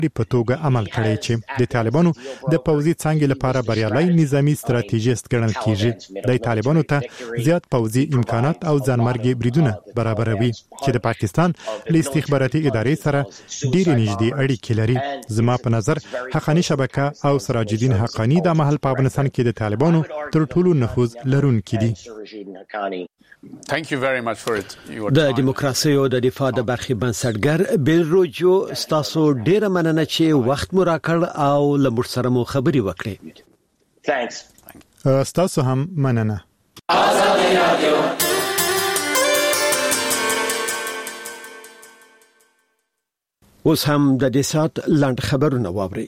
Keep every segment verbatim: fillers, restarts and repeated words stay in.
په توګه عمل کړی چې د طالبانو د پوځي څنګه لپاره بریالي نظامی ستراتیژیست ګڼل کیږي. د طالبانو ته زیات پوځي امکانات او ځانمرګي بریدونه برابروي چې د پاکستان له استخباراتي ادارې سره ډېر نږدې اړیکې لري. زما په نظر حقانی شبکه او سراج الدین حقانی د محل په افغانستان کې د طالبانو تر ټولو نفوذ لرونکي دي. د دیموکراسي او د دفاع د برخې بنسټګر بیل روجو ستاسو ډیره مننه چې وخت مو راکړ او له موږ سره مو خبرې وکړې. ستاسو هم مننه. اوس هم د دې سات لاند خبرونه واوري.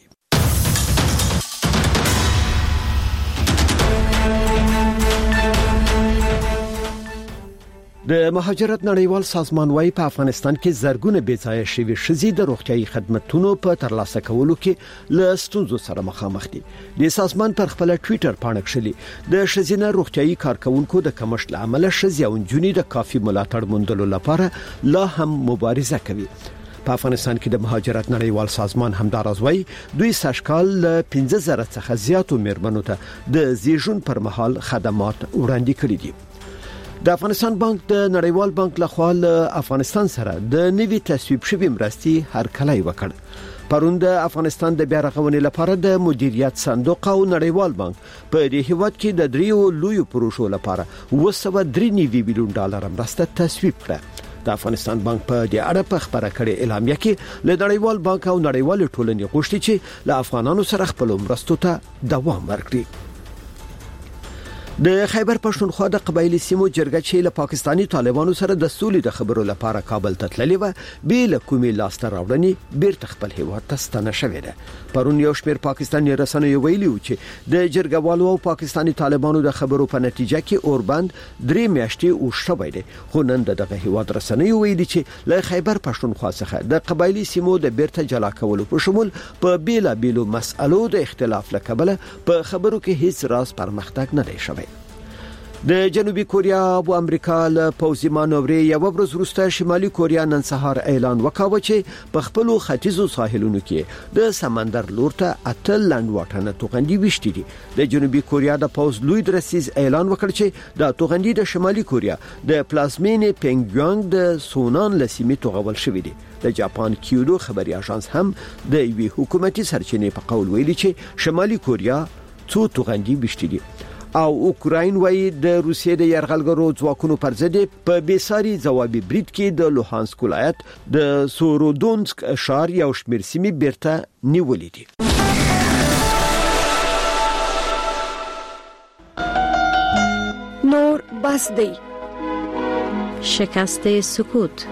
د مهاجرت نړیوال سازمان وايي په افغانستان کې زرګونه بېځایه شوي ښځې د روغتيایي خدماتو په ترلاسه کولو کې له ستونزو سره مخامخ دي. د سازمان پر خپل ټوئیټر باندې کړلي د ښځینه روغتيایي کارکونکو د کمښت لامل ښځې او نجونې د کافي ملاتړ موندلو لپاره لا هم مبارزه کوي. په افغانستان کې د مهاجرت نړیوال سازمان همدارس وايي دوی سشکال له پنځه زره څخه زیاتو میرمنو ته د زیږون پر مهال خدمات وړاندې کړي دي. د افغانستان بانک د نړیوال بانک لخوا له افغانستان سره د نوي تصویب شوی مرستي هرکلی وکړ. پرون د افغانستان د بیا رغونې لپاره د مدیریت صندوق او نړیوال بانک په دې هیواد کې د دریو لویو پروژو لپاره اوه سوه درې نوي میلیون ډالر مرسته تصویب کړه. د افغانستان بانک په دې اړه په خبره کړې اعلامیه کې له نړیوال بانک او نړیوال ټولنې غوښتي چې له افغانانو سره خپل مرستو ته دوام ورکړي. د خیبر پښتونخوا د قبایلی سیمو جرګه چې له پاکستانی طالبانو سره د سولې د خبرو لپاره کابل ته تللې و بیل کومې لاسته راوړنې بیرته خپل هیواد ته ستنه شوې ده. پرون یو شمېر پاکستاني رسنیو ویلي و چې د جرګوالو او پاکستانی طالبانو د خبرو په نتیجه کې اوربند درې میاشتې اوښتوي دي. خو نن دغه هیواد رسنیو ویلي چې له خیبر پښتونخوا څخه د قبایلی سیمو د بیرته جلا کولو په شمول په بیلا بیلو مسألو د اختلاف لکبله په خبرو کې هیڅ راز پرمختګ نه دی شوی. د جنوبي کوریا او امریکا له پوځي مانورې یو ورځ وروسته شمالي کوریا نن سهار اعلان وکاوه چې په خپل ختیځو ساحلونو کې د سمندر لور ته اتل لاند واټنه توغندي وشتي دي. د جنوبي کوریا د پوځ لوی درسیز اعلان وکړ چې د توغندي د شمالي کوریا د پلازمینې پینګیانګ د سونان لسیمې توغول شوې دي. د جاپان کیودو خبري اژانس هم د وی حکومتي سرچینې په قول ویلي چې شمالي کوریا څو توغندي وشتي دي. او اوکراین وایي د روسیې د یرغلګرو ځواکونو پر ضد په بیساري ځوابي برید کې د لوهانسک ولایت د سورودونسک ښار یو شمېر سیمې بیرته نیولې دي. نور بس دی شکست سکوت.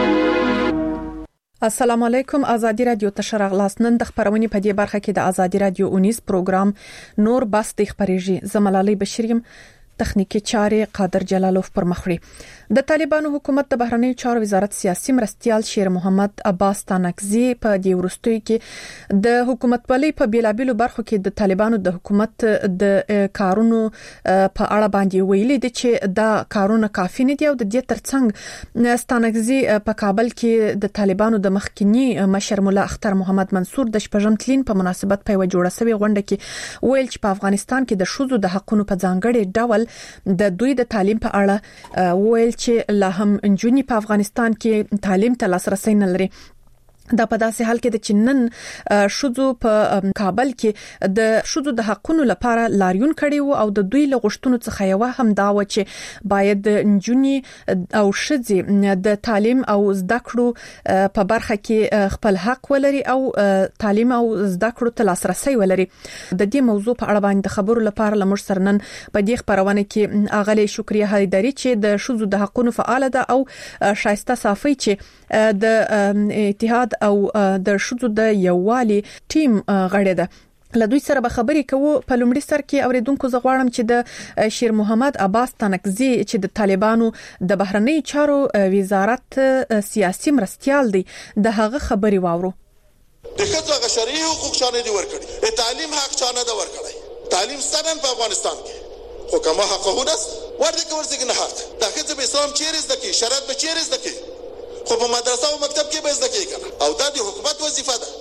السلام علیکم. آزادی رادیو تشرغ لاسنن د خبرونې په دې برخه کې د آزادی رادیو اونیس پروګرام نور بس د خبرېږي. زملالي بشریم تخنیکی چارې قادر جلالوف پر مخ وړي. د طالبانو حکومت د بهرنیو چارو وزارت سیاسي مرستيال شیر محمد عباس تانکزی په دې ورستوي کې د حکومت ولې په بیلابیلو برخو کې د طالبانو د حکومت د کارونو په اړه باندې ویلي دي چې دا کارونه کافي نه دي او د دې ترڅنګ تانکزی په کابل کې د طالبانو د مخکنی مشر مولا اختر محمد منصور د شپږم تلین په مناسبت په وجه جوړه شوی غونډه کې ویل چې په افغانستان کې د شوزو د حقونو په ځانګړي ډول د دوی د تعلیم په اړه ویل چې لا هم انجونی په افغانستان کې تعلیم ته لاسرسي نه لري. دا په داسې حال کې د چنن شوزو په کابل کې د شوزو د حقونو لپاره لاریون کړي وو او د دوی له غوښتنو څخه یو هم دا و چې باید انجونی او شذې د تعلیم او زده کړو په برخه کې خپل حق ولري او تعلیم او زده کړو ته لاسرسي ولري. د دې موضوع په اړه باندې خبرو لپاره لمر سرنن په دې خبرونه کې اغلی شکریا حیدری چې د شوزو د حقونو فعال ده او شایسته صافي چې د اتحاد او د شوزو د یووالي ټیم غړي ده. لدوی سره به خبرې کوو. په لومړي سر کې اوریدونکو زغواړم چې د شیر محمد عباس تانکزی چې د طالبانو د بهرنی چارو وزارت سیاسي مرستيال دی د هغه خبري واورو. د ښځو غ شرعي حقوق چانه دي ورکړي، تعلیم حق چانه ده ورکړي، تعلیم ستنن په افغانستان کې خو کومه حقونه ورته ورځي نه حق د ښځو په اسلام چیرې زده کی شرعت به چیرې زده کی خو په مدرسه او مکتب کې به زده کیږي او دا د حکومت وظیفه ده.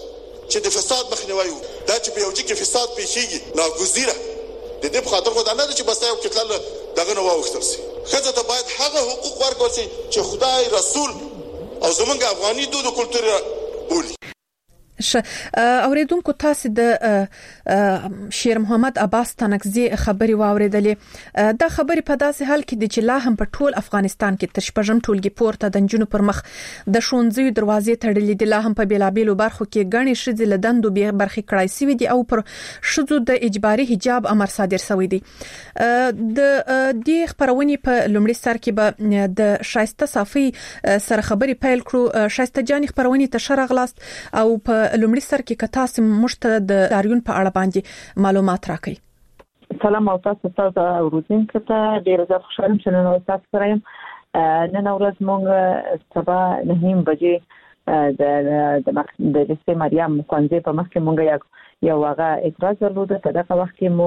چې د فساد مخنیوي دا چې په یو ځای کې فساد پیښیږي ناګزیره د دې په خاطر خو دا نه چې بس یو کتل دغه نو واوښتل شي خزه ته باید هغه حقوق ورکړل شي چې خدای رسول او زمونږ افغاني دود او کلتور بولي. ش اوریدونکو تاسو د شیر محمد عباس تنکزی خبري واوریدلې دا خبري په داسې حال کې د چې لا هم په ټول افغانستان کې تر شپږم ټولګي پورته د جنونو پر مخ د شونځي دروازې تړلې دي لا هم په بیلابیلو برخو کې غني شذ لدندو به برخي کړای سوي دي او پر شذو د اجباري حجاب امر صادر شوی دی. د دې خبرونې په لومړي سر کې به د شایسته صافي سره خبري پیل کړو. شایسته جان خبرونې ته شرغلاست او په لومړي سر کې کتاسم مشته د لاریون په اړه باندې معلومات راکړي. سلام او تاسو ته اوریدونکو ته ډیر زیات خوشاله یم نن تاسو سره یم. نن ورځ موږ سبا نه نیم بجې د د د سه مریم مخنځي په مخ کې موږ یو هغه اعتراض درلود. په دغه وخت کې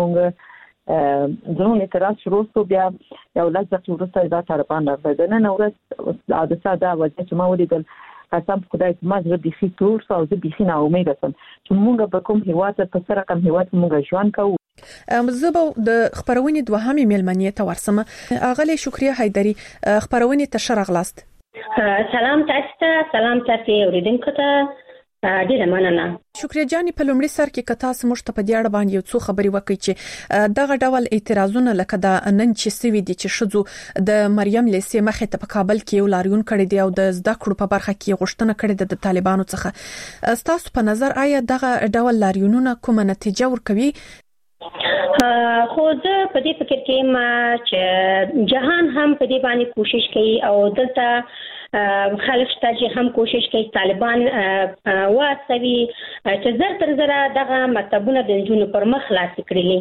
موږ زموږ اعتراض شروع شو بیا یو لږ وروسته دا طالبان راغله. نن ورځ عادت دا وځي چې ما ولیدل قسم خدای ما زه بيخي تور او زه بيخي نه امید سم چې موږ به کوم هیواد په سره کوم هیواد موږ ژوند کوو. زه د خبرونې دوهمې ملمنې ته ورسم. اغلی شکریا حیدری خبرونې ته شرغلاست. سلام تاسو ته سلام تاسو اوریدونکو ته ډیره مننه. شکریا جاني په لومړي سر کې کتا سمشت په دیاړه باندې یو څو خبري وکړي چې دغه ډول اعتراضونه لکه د نن چې سوي دي چې شذو د مریم لیسې مخې ته په کابل کې یو لاریون کړی دی او د زده کړو په برخه کې غوښتنه کړې ده د طالبانو څخه. تاسو په نظر آیا دغه ډول لاریونونه کومه نتیجه ورکوي؟ خو زه په دې فکر کې ما چې جهان هم په دې باندې کوشش کوي او دلته خلک شته چې هم کوشش کوي طالبان واسوي چې زر تر زر دغه مکتبونه د جنونو پر مخ خلاص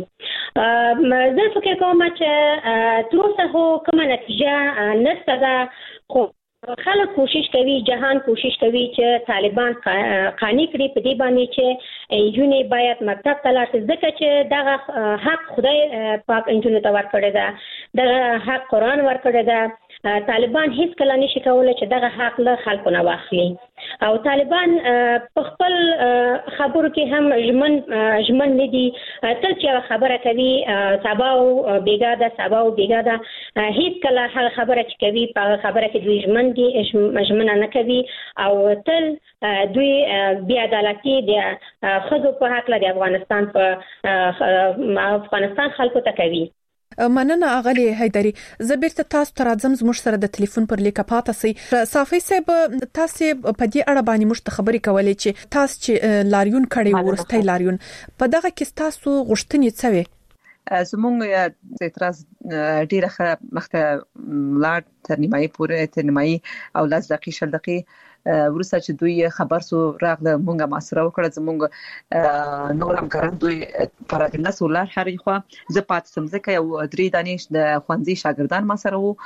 کړي. زه فکر کوم چې تر اوسه کومه نتیجه نشته ده خو خلک کوشش کوي جهان کوشش کوي چې طالبان قانوني کړي په دې باندې چې یونی باید مکتب ته لاړ شي ځکه چې دغه حق خدای پاک انجونو ته ورکړی ده دغه حق قرآن ورکړی ده. طالبان هیڅ کله نشي کولای چې دغه حق له خلکو نه واخلي او طالبان په خپل خبرو کې هم ژمن ژمن ندي. تل چې خبره کوي سبا او بیګا ده سبا او بیګا ده هیڅ کله هغه خبره چې کوي په خبره کې دوی ژمن دي ژمن نه کوي او تل دوی بیا عدالتي د خزو په حق له افغانستان په افغانستان خلکو ته کوي. مننه اغلی حیدری. زه بیرته تاسو ته راځم زموږ سره د ټلیفون پر لیکه پاتې سي. صافي صاحب تاسو په دې اړه باندې مشت خبرې کولې چې تاسو چې لاریون کړي ورسته لاریون په دغه کې تاسو غوښتنې څه وي؟ زموږ اعتراض ډیره مخته لاړ تر نیمایي پورې تر نیمایي او لاس دقیقې شل دقیقې ورسته چې دوی خبر سو راغله مونږه محاصره وکړه. زموږ نور همکاران دوی پرادله سولار هرې خو زه پات سمځکه یو درې دانش د خوانزي شاګردان ما سره وو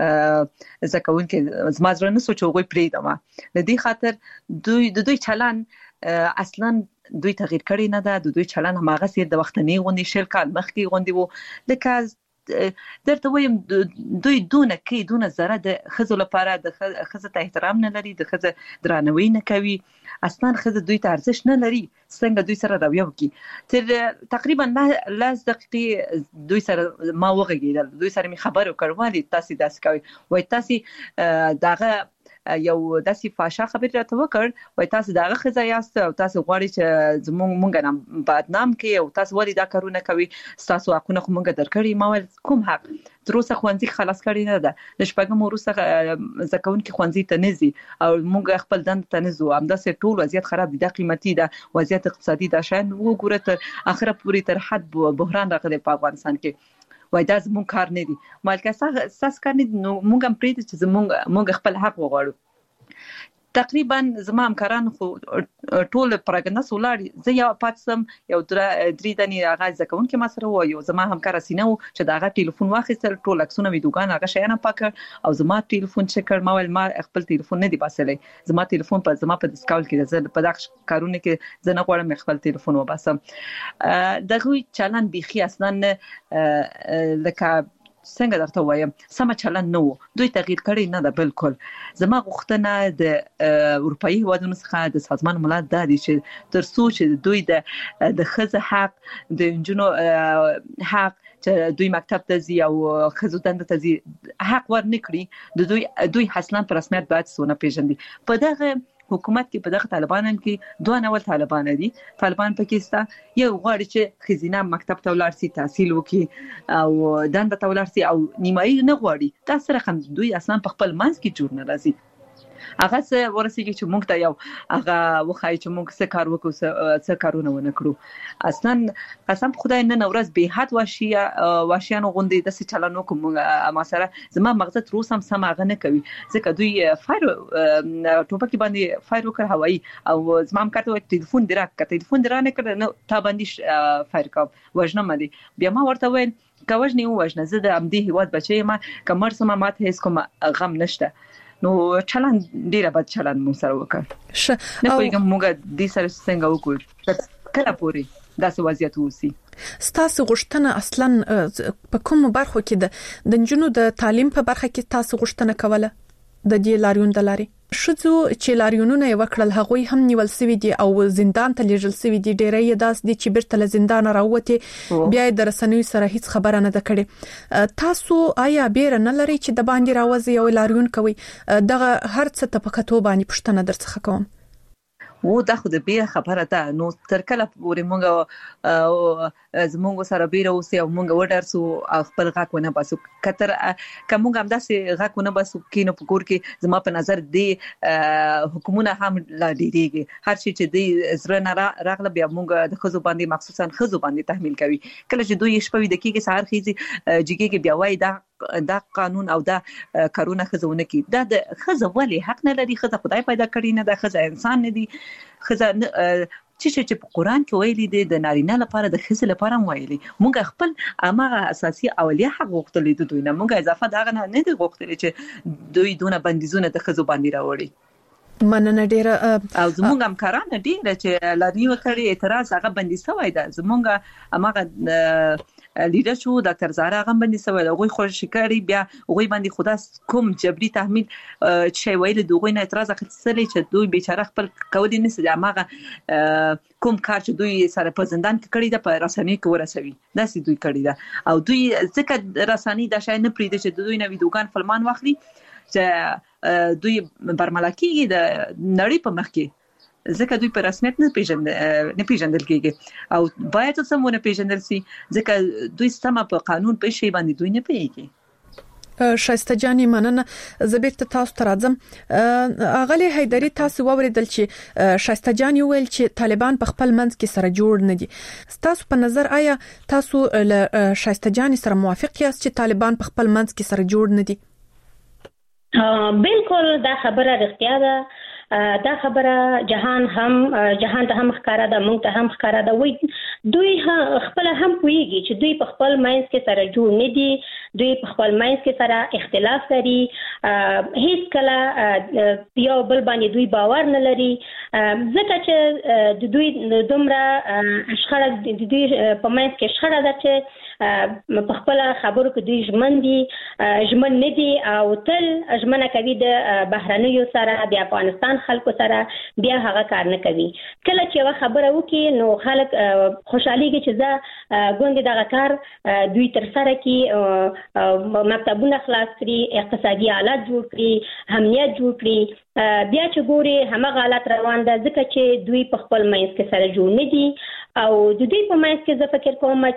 زکون کې زما زړه نه سوچ وګوي پرې دما د دې خاطر دوی د دوی چلن اصلا دوی تغییر کړی نه ده. د دوی چلن هماغه سیر د وختنی غونډې شل کال مخکې غونډې وو لکه درته وایم دوی دونه کې دونه زره د خزو لپاره د خزه ته احترام نه لري د خزه درناوی نه کوي اصلا خزه دوی ته ارزښت نه لري څنګه دوی سره راویو کی تر تقریبا لاس دقیقې دوی سره ما وغږیدل دوی سره می خبرو کړوالي تاسو داس کوي وای تاسو داغه یو داسې فاشا خبر راته وکړ وای تاسو داغه خزه یاست او تاسو غواړئ چې زموږ مونږ نه بدنام کې او تاسو ولې دا کارونه کوي تاسو حقونه خو مونږ درکړي ما ول کوم حق تر اوسه خوانځي خلاص کړی نه ده د شپږم وروسته زکون کې خوانځي تنزي او مونږ خپل دند تنزو همداسې ټول وضعیت خراب دي د قیمتي ده وضعیت اقتصادي ده شان وګوره تر اخره پوری تر حد بحران راغلی په افغانستان کې وای دا زموږ کار نه دی مالکه اساس کار نه نو مونږ هم پریږدو چې زموږ مونږ خپل حق وغواړو. تقریبا زما همکاران خو ټول پرګنه سولاري زه یو پاتسم یو درې دني اغاز زکون کې ما سره و یو زما همکار سينو چې داغه ټلیفون واخیستل ټول عکسونه ویډیوګان هغه شیانه پاکړ او زما ټلیفون چک کړ ما ول ما خپل ټلیفون نه دی باسلې زما ټلیفون په زما په ډیسکاول کې زه په دغه کارونه کې زه نه غواړم خپل ټلیفون وباسم. دغه چلن بيخي اصلا لکه څنګه درته وایم سم چلن نو دوی تغییر کړی نه ده بالکل. زما غوښتنه د اروپאי هیوادونو څخه د سازمان ملل د دې چې تر څو چې دوی د د خزه حق د انجنونو حق چې دوی مکتب ته ځي او خزو دند ته ځي حق ورنکړي د دوی دوی اصلا په رسمیت باید سونه پیژندي. په دغه حکومت کې په دغه طالبانان کې دوه نوول طالبان دي. طالبان پاکستان یو غواړي چې خزینه مکتب ته ولاړ شي تحصیل وکړي او دند ته ولاړ شي او نیمایي نه غواړي. دا سره هم دوی اصلا په خپل منځ کې جوړ نه راځي. هغه څه ورسېږي چې موږ ته یو هغه وخای چې موږ څه کار وکړو څه کارونه ونه کړو. اصلا قسم خدای نن ورځ به حد واشیا واشیانو غوندي د څه چلنو کوم ما سره زما مغزه تر اوسه سم هغه نه کوي ځکه دوی فایر ټوپک باندې فایر وکړ هوایی او زما هم کاته ټلیفون درا کته ټلیفون درا نه کړ نو تا باندې فایر کوم وژنه مدي بیا ما ورته وین کوژنی وژنه زه د امدی هیواد بچی ما کمر سم ماته هیڅ کوم غم نشته. نو چلن ډیره بد چلن مو سره وکړ ش نه کوم موږ د سره څنګه وکړو کله پوری داسې وضعیت وسی. ستاسو غوښتنه اصلا په کوم برخو کې د جنونو د تعلیم په برخه کې تاسو غوښتنه کوله د دې لاریون د لاري شذو چې لاریونونه وکړل هغوی هم نیول سوي دي او زندان ته لیږل سوي دي. ډېرې داس دي چې بیرته له زندان راوته بیا د رسنیو سره هیڅ خبره نه ده کړې. تاسو آیا بیر نه لري چې د باندې راوځي او لاریون کوي دغه هر څه ته په کتو باندې پښتنه درڅخه کوم وو دا خو د بیر خبره ده. نو تر کله پورې مونږ زمونږ سره بیر اوسې او مونږ وډرسو خپل غاک ونه باسو کتر کومه هم داسې غاک ونه باسو کینو په کور کې زما په نظر دی حکومت هم لا ډیریږي هر شي چې دی زره نه راغله بیا مونږ د خزو باندې مخصوصا خزو باندې تحمیل کوي. کله چې دوی شپه د کېږي سهار خيزي جګي کې بیا وای دا دا قانون او دا کارونه خزونه کی دا د خزه ولی حق نه لري. خزه خدای پیدا کړی نه ده خزه انسان نه دي. خزه چې چې په قران کې ویلي دي د نارینه لپاره د خزه لپاره ویلي مونږ خپل امغه اساسي اولیه حق غوښتل دي دوی نه مونږه اضافه دا نه نه دي غوښتل چې دوی دونه بندیزونه د خزو باندې راوړي. مننه ډیره او زمونږ هم کارانه ډیره چې لاري وکړي اعتراض هغه بندي شوی ده. زمونږ امغه لیډر شو ډاکټر زارا غم باندې سوي هغه خوشی کړی بیا هغه باندې خدا کوم جبري تحمیل چې ویل دوی نه اعتراض اخیستلی چې دوی بیچاره خپل کولې نه سي هغه کوم کار چې دوی سره په زندان کې کړی ده په رسنۍ کې ورسوي داسې دوی کړی ده او دوی ځکه رسنۍ د شای نه پریده چې دوی نه ویډیوګان فلمان واخلي چې دوی برملکیږي د نړۍ په مخ کې ځکه دوی په رسمیت نه پیژند نه پیژندل کېږي او باید سمونه پیژندل سي ځکه دوی سم په قانون په شی باندې دوی نه پیږي. شایسته جاني مننه زبېرته تاسو ته راځم. اغلی حیدری تاسو ووریدل چې شایسته جاني ویل چې طالبان په خپل منځ کې سره جوړ نه دي. تاسو په نظر آیا تاسو له شایسته جاني سره موافق یاست چې طالبان په خپل منځ کې سره جوړ نه دي؟ بالکل دا خبره رښتیا ده. دا خبره جهان هم جهان ته هم ښکارا ده مونږ ته هم ښکارا ده وي دوی خپل هم پويږي چې دوی په خپل ماینس کې سره جوړ نه دي. دوی په خپل ماینس کې سره اختلاف لري. هیڅ کله یو بل باندې دوی باور نه لري ځکه چې د دوی دومره شخړه د دوی په ماینس کې شخړه ده چې په خپل خبرو کې دوی ژمن دي ژمن نه دي او تل ژمنه کوي د بهرنیو سره د افغانستان خلکو سره بیا هغه کار نه کوي. کله چې یو خبره وکي نو خلک خوشحاليږي چې دا ګوند دغه کار دوی تر سره کې مکتبونه خلاص کړي اقتصادي حالات جوړ کړي امنیت جوړ کړي بیا چې ګوري همغه حالات روان ده ځکه چې دوی په خپل مینس کې سره جوړ نه دي او د دوی په مینس کې زه فکر کوم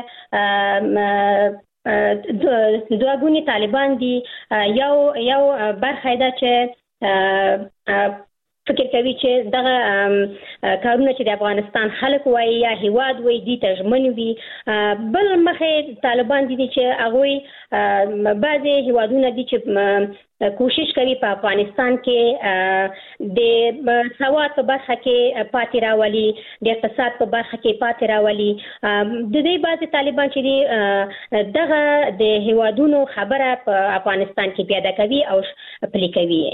چې دوه ګونی طالبان دي. یو یو برخه ده چې فکر کوي چې دغه کارونه چې د افغانستان خلک وایي یا هیواد وایي دي تجمن وي. بل مخه طالبان دي چې هغه بعضي هیوادونه دي چې کوشش کوي په افغانستان کې د سواد په برخه کې پاتې راولي د اقتصاد په برخه کې پاتې راولي. د دې بعضي طالبان چې دي دغه د هیوادونو خبره په افغانستان کې پیدا کوي او پلي کوي.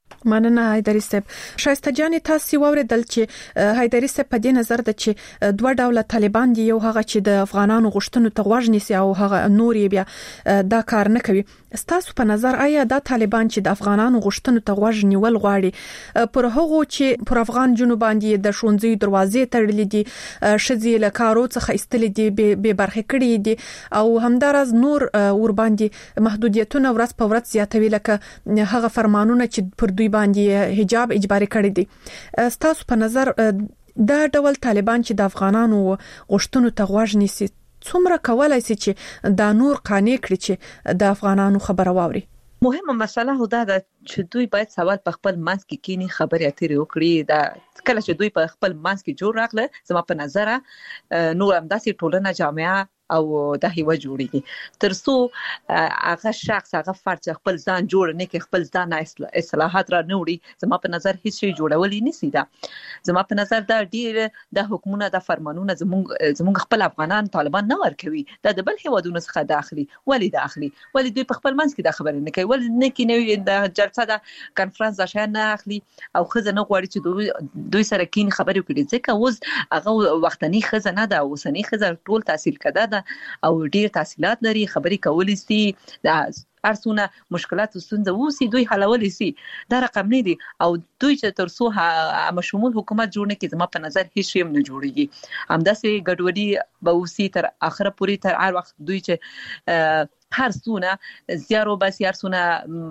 مننه حیدري صاحب. شایسته جان تاسو ووریدل چې حیدري صاحب په دې نظر ده چې دوه ډوله طالبان دي، یو هغه چې د افغانانو غوښتنو ته غوږ نیسي او هغه نور یې بیا دا کار نه کوي. ستاسو په نظر آیا دا طالبان چې د افغانانو غوښتنو ته غوږ نیول غواړي پر هغه چې پر افغان جنوب باندې د شونځي دروازې تړلې دي، شذې له کارو څخه ایستلې دي، به برخه کړې دي او همدارز نور ور باندې محدودیتونه ورځ په ورځ زیاتوي، لکه هغه فرمانونه چې پر دوی باندې حجاب اجباري کړی دي. ستاسو په نظر دا ډول طالبان چې د افغانانو غوښتنو ته غوږ نیسي څومره کولای شي چې دا نور قانع کړي چې د افغانانو خبره واوري؟ مهمه مسله هدا ده چې دوی باید سوال په خپل منځ کې کینی خبرې اترې وکړي. دا کله چې دوی په خپل منځ کې جوړ راغله زما په نظر نو همداسې ټولنه جامعه او د هیوا جوړیږي ترڅو هغه شخص هغه فرد خپل ځان جوړ نه کې خپل ځان اصلاحات را نه وړي زما په نظر هیڅ شي جوړولې نسی. دا زما په نظر دا ډیر د حکومت د فرمانونو زموږ زموږ خپل افغانان طالبان نه ورکوي، دا د بل هیوادونو څخه داخلي ولی داخلي ولی دوی په خپل منځ کې د خبرې نه کوي، ولی نه کې نه د جلسه د کانفرنس د شان نه اخلي او خزه نه غواړي چې دوی دوی سره کین خبرې وکړي ځکه اوس هغه وختنی خزه نه ده، اوسنی خزه ټول تحصیل کده ده او ډیر تحصیلات لري، خبرې کولې سي د ارسونه مشکلات وسنده وسی دوی حلولې سي. دا رقم نه دي او دوی چې ترسو هم شمول حکومت جوړ نه کی زما په نظر هیڅ شی نه جوړيږي. همداسې ګډوډي به وسی تر اخره پوری تر هر وخت دوی چې هر سونه زیارو بس هر سونه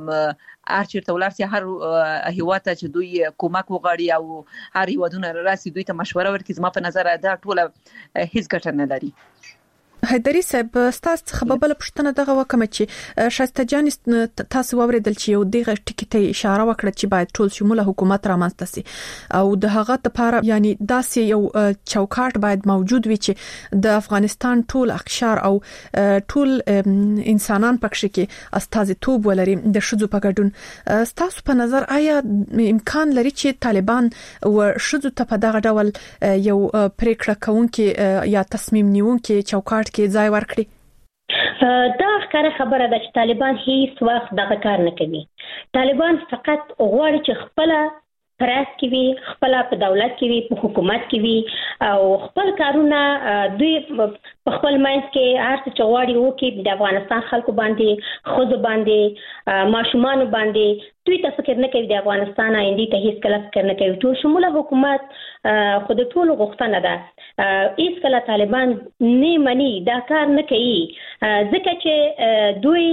ارچر تولارسي هر هیواته چې دوی کومک وغواړي او هر هیوادونه راسي دوی ته مشوره ورکړي زما په نظر دا ټوله هیڅ ګټه نه لري. حیدري صاحب ستاسو څخه به بل پښتنه دغه وکم چې شایسته جان تاسو ووریدل چې یو دغه ټکی ته اشاره وکړه چې باید ټول شموله حکومت رامنځته شي او د هغه لپاره یعنی داسې یو چوکاټ باید موجود وي چې د افغانستان ټول اقشار او ټول انسانان پکښ کې استازیتوب ولري د شذو په ګډون. ستاسو په نظر آیا امکان لري چې طالبان او شذو ته په دغه ډول یو پریکړه کوونکې یا تصمیم نیونکې چوکاټ کې ځای ورکړي؟ دا ښکاره خبره ده چې طالبان هیڅ وخت دغه کار نه کوي. طالبان فقط غواړي چې خپل پرس کې وي، خپل په دولت کې وي، په حکومت کې وي او خپل کارونه دوی په خپل منځ کې هر څه غواړي وکړي د افغانستان خلکو باندې، خود باندې، ماشومان باندې. دوی ته فکر نه کوي د افغانستان آینده ته هیڅ کله فکر نه کوي. ټول شموله حکومت خود ټول غوښتنه ده. هیڅ کله طالبان نه مني دا کار نه کوي ځکه چې دوی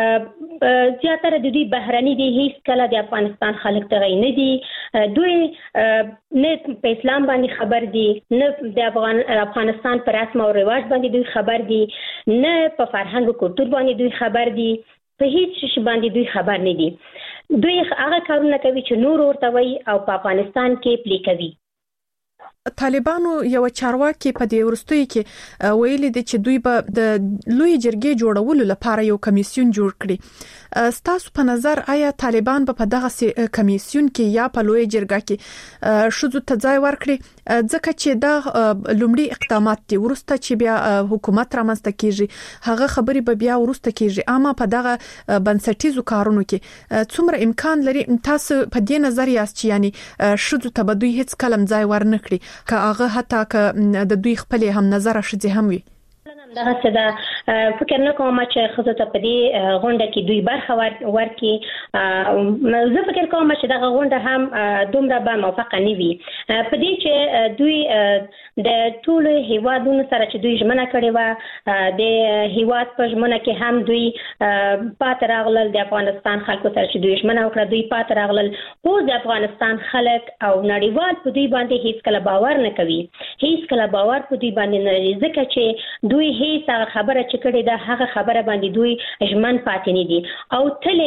زیاتره د دوی بهرني دي، هیڅ کله د افغانستان خلک ته نه دي. دوی نه په اسلام باندې خبر دي، نه د افغان افغانستان پر رسم او رواج باندې دوی خبر دي، نه په فرهنګ او کلتور باندې دوی خبر دي، په هیڅ شي باندې دوی خبر نه دي. دوی هغه کارونه کوي چې نور ورته وي او په افغانستان کې پلي کوي. طالبانو یو چارواکي په دې ورستوي کې ویلي دي چې دوی به د لوی جرګې جوړولو لپاره یو کمیسیون جوړ کړي. ستاسو په نظر آیا طالبان به په دغه کمیسیون کې یا په لوی جرګه کې شذو ته ځای ورکړي ځکه چې دا لومړی اقدامات دي ورسته چې بیا حکومت رامنځته کیږي هغه خبري به بیا ورسته کیږي. اما په دغه بنسټیزو کارونو کې څومره امکان لري تاسو په دې نظر یاست چې یعنی شذو ته به دوی هیڅ کلم ځای ورنکړي که هغه حتی که د دوی خپل هم نظر شې هم وي؟ دغه څه دا فکر نه کوم چې خزو ته په دې غونډه کې دوی برخه ورکړي. زه فکر کوم چې دغه غونډه هم دومره به موافقه نه وي په دې چې دوی د ټول هیوادونو سره چې دوی ژمنه کړې و د هیواد په ژمنه کې هم دوی پات راغلل، د افغانستان خلکو سره چې دوی ژمنه وکړه دوی پات راغلل. خو د افغانستان خلک او نړیوال په دوی باندې هیڅ کله باور نه کوي، هیڅ کله باور په دوی باندې نه لري ځکه چې دوی هیڅ هغه خبره چې کړې ده هغه خبره باندې دوی ژمن پاتې نه دي او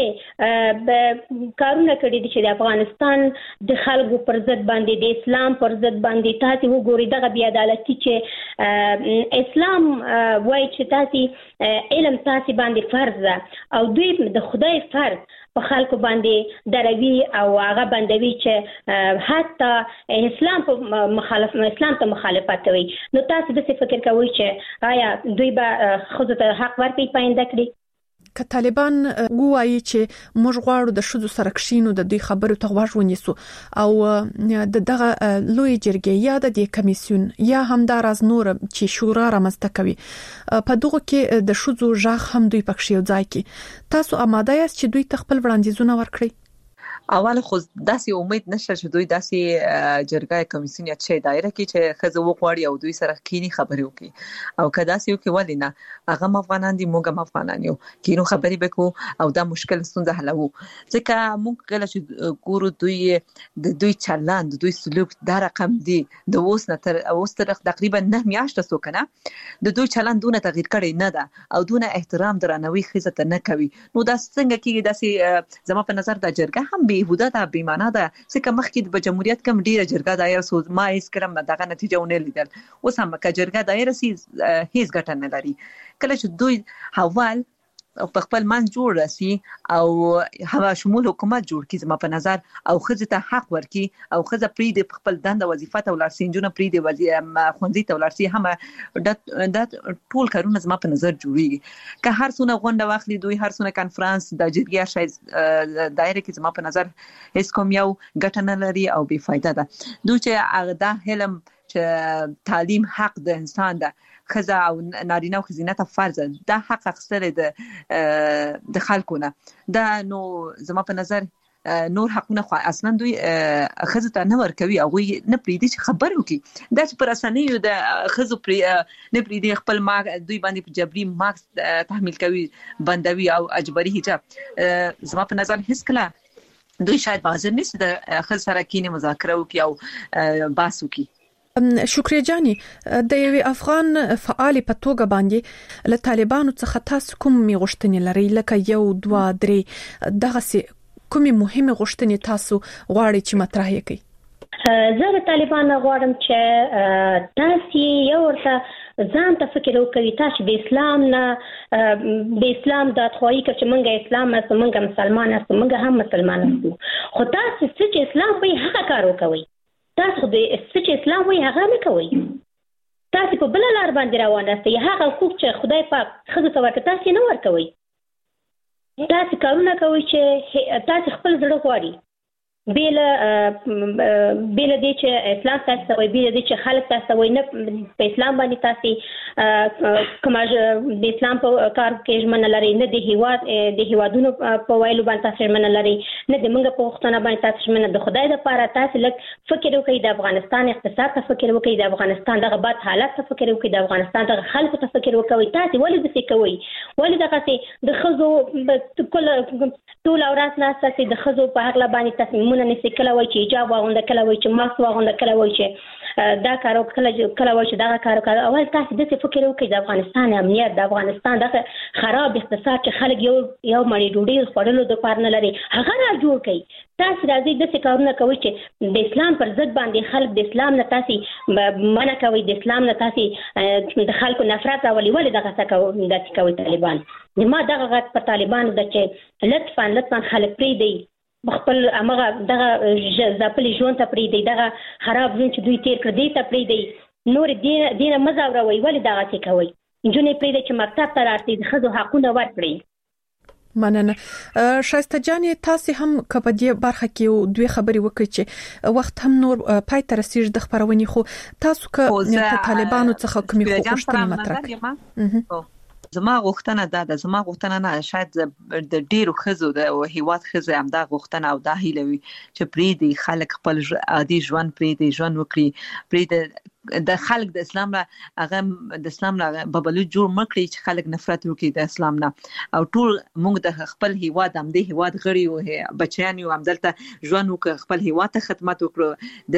تلې کارونه کړي دي چې د افغانستان د خلکو پر ضد باندې د اسلام پر ضد باندې تاسو وګورئ دغه بی عدالتي چې اسلام وایي چې تاسو علم تاسو باندې فرض ده او دوی د خدای فرض په خلکو باندې دروي او هغه بندوي چې حتی اسلام په مخالف اسلام ته مخالفت کوي. نو تاسو د څه فکر کوئ چې آیا دوی به خود ته حق ورکړي پاینده کړي؟ ک طالبان وایي چې موږ غواړو د شذو سره کښینو د دوی خبرو ته غوږ ونیسو او د دغه لوی جرګې یا د کمیسیون یا هم د راز نور چې شورا رامنځته کوي په دغه کې د شذو ژغ هم دوی پکښ یو ځای کې تاسو آماده یاست چې دوی تخپل وړاندیزونه ورکړي؟ اول خو داسې امید نشته چې دوی داسې جرګه کمیسیون یا چې دایره کې چې خزه وغواړي او دوی سره کینی خبرې وکړي او کدا سې وکړي ولینا هغه افغانان دي موږ افغانان یو کینو خبرې وکړو او دا مشکل ستونزه حلو ځکه موږ غل چې ګورو دوی د دوی چلند دوی سلوک دا رقم دي د اوس نه تر اوس تر تقریبا نه میاشتې سو کنه د دوی چلند دونه تغییر کړي نه ده او دونه احترام درناوي خزه ته نه کوي نو دا څنګه کې داسې زما په نظر د جرګه هم بهوده ده بیمانه ده ځکه مخکې د جمهوریت کم ډیره جرګه دایر سو ما هیڅ کرم دغه نتیجه ونه لیدل اوس هم که جرګه دایر سي هیڅ ګټه نه لري کله چې دوی حوال په خپل من جوړ راسي او هوا شمول حکومت جوړ کی زما په نظر او خزه ته حق ورکي او خزه پری د خپل دنده وظیفه ته ولرسینجونه پری د وظیفه خوندې ته ولرسي هم د د ټول کارونه زما په نظر جوړي که هر څونه غونډه واخلي دوی هر څونه کانفرنس د جرګې شای دایره کې زما په نظر هیڅ کوم یو ګټه نه لري او بے فایده ده دوی چې هغه د علم چې تعلیم حق د انسان ده خزه او نارینه او خزینه ته فرض ده حق اخستل د د خلکونه دا نو زما په نظر نور حقونه خو اصلا دوی خزه ته نه ورکوي او نه پریدي چې خبر وکي دا چې پر اسانه د خزو پری نه پریدي خپل ما دوی باندې جبري ماکس تحمیل کوي بندوي او اجباري حجاب زما په نظر هیڅ کله دوی شاید حاضر نشي د خزه سره کینه مذاکره وکي او بحث وکي. شکریه جاني د یو افغان فعال په توګه باندې له طالبانو څخه تاسو کوم غوښتنې لري لکه یو دوه درې دغه سي کوم مهمه غوښتنې تاسو غواړئ چې مطرح کړئ؟ زه د طالبانو غواړم چې تاسو یو ورته ځان ته فکر وکړئ تاسو د اسلام نه د اسلام د خوایي چې مونږه اسلام اس مونږه مسلمان اس مونږه هم مسلمان یو خو تاسو چې اسلام په هغه کار وکوي تاسو د چې اسلام وی هغه نه کوي تاسو په بل لار باندې روان یاست هغه حقوق چې خدای پاک خزه ته ورکړي تاسو نه ورکوي تاسو کارونه کوي چې تاسو خپل زړه غواړي بیل بیل دې چې اسلام تاسو وي بیل دې چې خلک تاسو وي نه په اسلام باندې تاسو کومه د اسلام په کار کې ژمن لري نه د هیواد د هیوادونو په وایلو باندې تاسو ژمن لري نه د موږ په وختونه باندې تاسو ژمن د خدای لپاره تاسو لک فکر وکړئ د افغانستان اقتصاد ته فکر وکړئ د افغانستان دغه بد حالت ته فکر وکړئ د افغانستان دغه خلکو ته فکر وکړئ تاسو ولې د څه کوي ولې دغه څه د خزو ټول ټول اورات نه تاسو د خزو په حق باندې تاسو مونږ نه کله وای چې حجاب واغونده کله وای چې ماسک واغونده کله وای چې دا کارو کله کله وای چې دا کارو کړه اول تاسو د څه فکر وکړئ د افغانستان امنیت د افغانستان د خراب اقتصاد چې خلک یو یو مړی ډوډۍ خورلو د پاره نه لري هغه را جوړ کړي تاسو راځي د څه کارونه کوي چې د اسلام پر ضد باندې خلک د اسلام نه تاسو منع کوي د اسلام نه تاسو د خلکو نفرت راولي ولې دغه څه کوي د څه کوي طالبان ما دغه غږ په طالبانو د چې لطفا لطفا خلک پری دی خپل امغه دغه ځپلې ژوند ته پری دی دغه خراب ژوند چې دوی تیر کړ دی ته پری دی نور دینه دینه مزاوروي ولې دغه څه کوي جنې پری دی چې مکتب ته راځي د خزو حقونه ورکړي مننه شایسته جاني تاسو هم کپدی برخه کې دوی خبري وکړي چې وخت هم نور پای تر رسیدل د خبرونې خو تاسو ک طالبانو څخه کومي غوښتنې مطرح کړئ زما غوښتنه ده د زما غوښتنه نه شاید د ډیرو خزو د هیواد خزه هم دا غوښتنه او دا هیله وي چې پری دی خلک خپل عادي ژوند پری دی ژوند وکړي پری دی د خلک د اسلام نه هغه د اسلام نه ببلو جوړ مکړي چې خلک نفرت وکړي د اسلام نه او ټول موږ د خپل هیواد هم د هیواد غړي او بچیان یو هم دلته ژوند وکړي خپل هیواد ته خدمت وکړو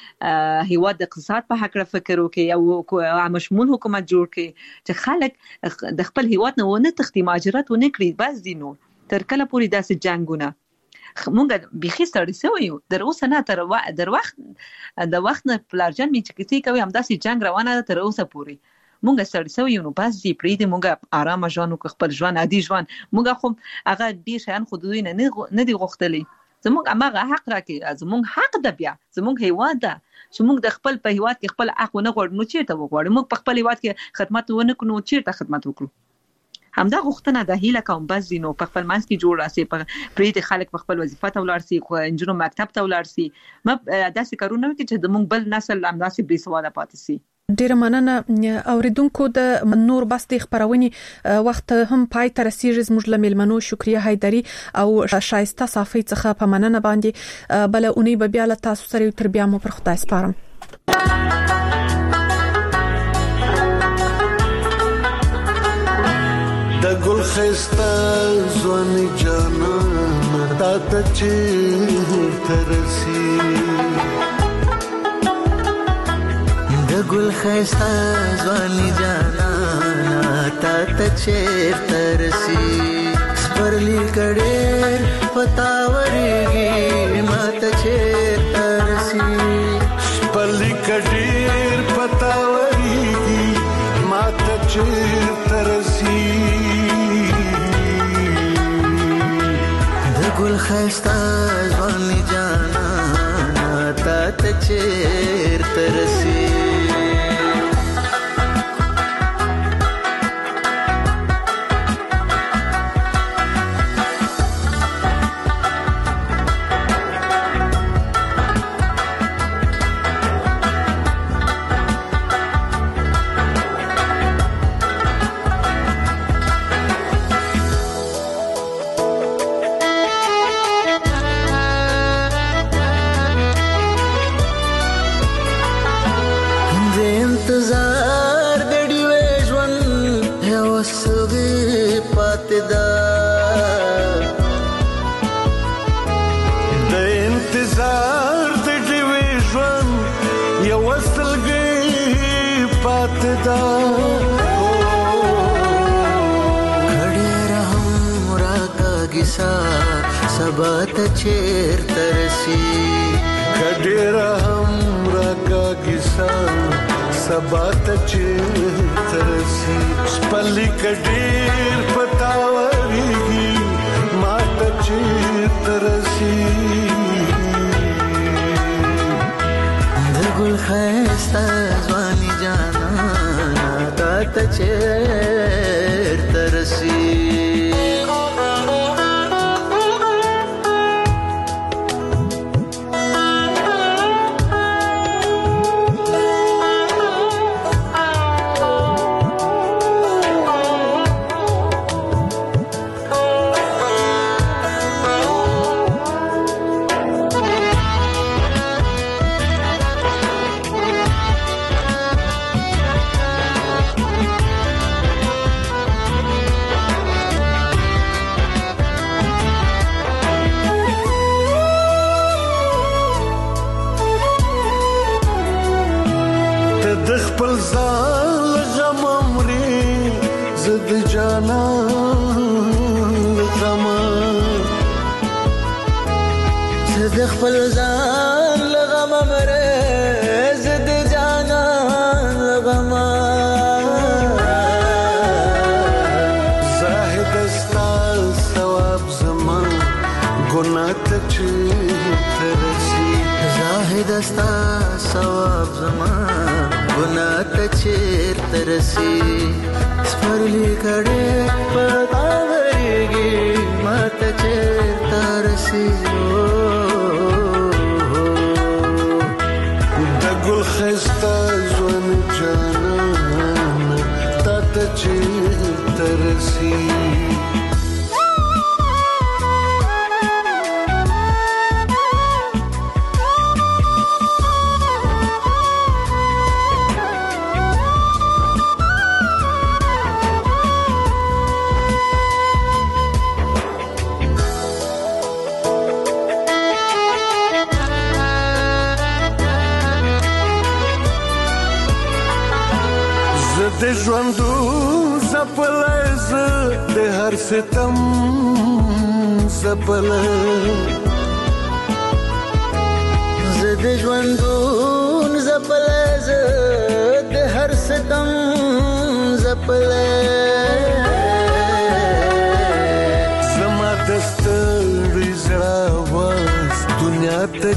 د هیواد د اقتصاد په حق فکر وکړي او مشمول حکومت جوړ کړي چې خلک د خپل هیواد نه ونه تختی مهاجرت ونه کړي بس دي نور تر کله پوری داسې جنگونه مونږ بيخي ستړي شوی یو در اوسه نه تر در وخت د وخت نه پلارجن می چې کتی کوي هم داسې جنگ روانه تر اوسه پوری مونږ ستړي شوی یو نو بس دې پری دې مونږ آرام ژوند او خپل ژوند عادي ژوند مونږ خو هغه دې شان خو دوی نه نه دی غوښتلی زمونږ هغه حق راکې زمونږ حق ده بیا زمونږ هیواد ده چې مونږ د خپل په هیواد کې خپل حق نه غواړو نو چیرته وغواړو مونږ په خپل هیواد کې خدمت ونه کړو چیرته خدمت وکړو همدا غوښتنه د هیله کوم بس نو په خپل منځ کې جوړ راسي په پریت خلک په خپل وظیفه ته ولاړ سي خو انجونو مکتب ته ولاړ سي مې داسې کارونه وکړي چې د موږ بل نسل همداسې بې سواده پاتې سي. ډیره مننه اوریدونکو د نور بس د خبرونې وخت هم پای ته رسیږي. زموږ له ملمنو شکریا حیدری او شایسته صافی څخه په مننه باندې بل اونۍ به بیا له تاسو سره تر بیا مو پر خدای سپارم. د ګل خسته ځواني جانان تا ته چې ترسي د ګل خسته ځواني جانان تا ته چې ترسي سپرلی کډېر پتاورېږي ما ته چې ترسي سپرلی کډېر پتاورېږي ما ته چې ترسي ګل خسته ځواني جانا تا ته چیرته رسي سبا ته چیرته رسي کډېر هم راکاږي سبا ته چیرته رسي سپلي کډېر پتاورېږي ما ته چیرته رسي د ګل ښایسته ځواني جانا تا ته چیرته رسي خپل ځان لغم مره زد جانان لغم زاهد استا ثواب زمان ګناه ته چې ترسي زاهد استا ثواب زمان ګناه ته چې ترسي سپرلی کډې پتاورېږي ما ته چې ترسي ګل خسته ځواني جانا تا ته چیرته رسي د ژوندو زپلز د هر ستم زپل ز د ژوندو زپلز د هر ستم زپل زما دستړي زړه واس دنیا ته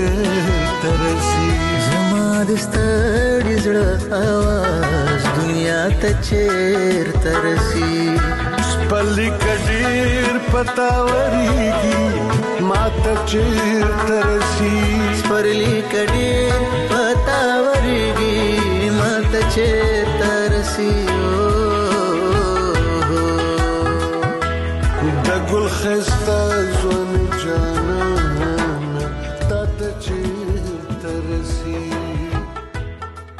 چیرته رسي زما دستړي زړه واس دنیا ته چیر ترسي پلی کډیر پتاوريږي ما ته چیر ترسي پرلی کډیر